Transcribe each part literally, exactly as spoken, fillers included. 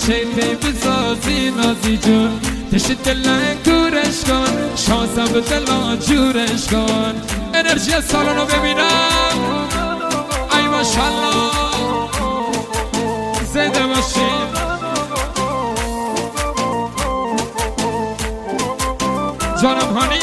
چه خیلی بسازی نازی جون تشت دلنگ دورش کن شانسم به دلان جورش کن انرژی سالانو ببینم ای ماشالله زنده باشین جانم هانی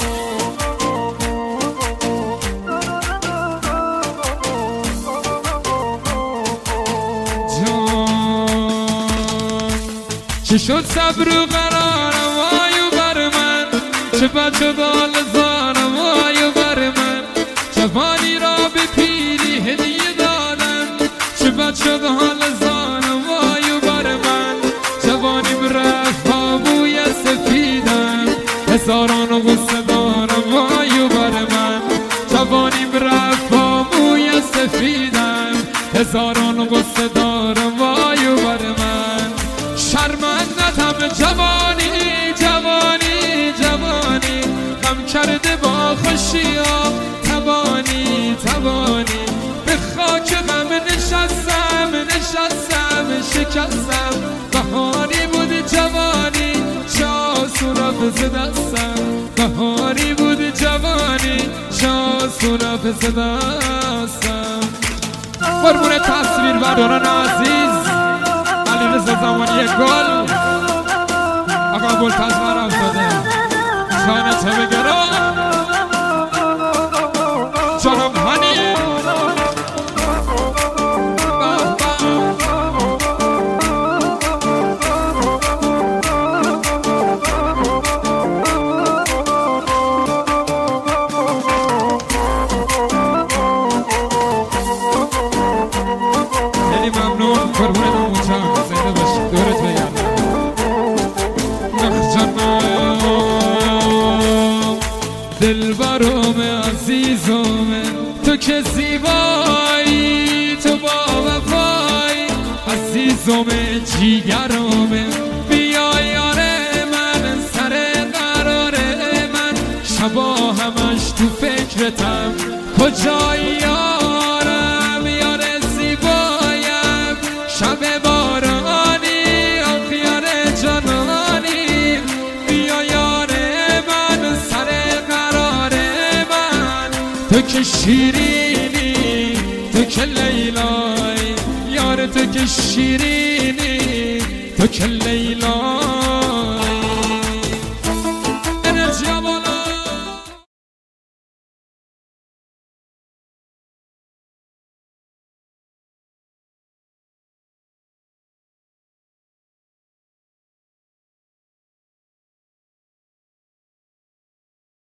چه شد صبر و قرارم وایو بر من چه بد شد حال زارم وایو بر من جوانی را به پیری هدیه دادم چه بد شد حال زارم وایو بر من جوانی برفت با بوی سفیدم هزاران و غصه دارم وایو بر من جوانی برفت با بوی سفیدم هزاران و غصه دارم وایو بر من شرمندتم جوانی جوانی جوانی غم کرده با خوشی ها تبانی تبانی به خاک غم نشستم نشستم شکستم بهاری بود جوانی چه آسون رفت دستم بهاری بود جوانی چه آسون رفت دستم قربون تصویر برداران عزیز رضا زمانی گل آقا بلتز برم داده شانه تو بگرم جانم هنی خیلی ممنون قربون نموچم دلبرم عزیزم تو که زیبایی تو با وفایی عزیزم جیگرم بیا یار من سر قرار من شبا همش تو فکرتم کجایی یارم یار زیبایم شب بارانی آخیار جانانی بیا یار من سر تو که شیرینی تو که لیلای یار تو که شیرینی تو که لیلای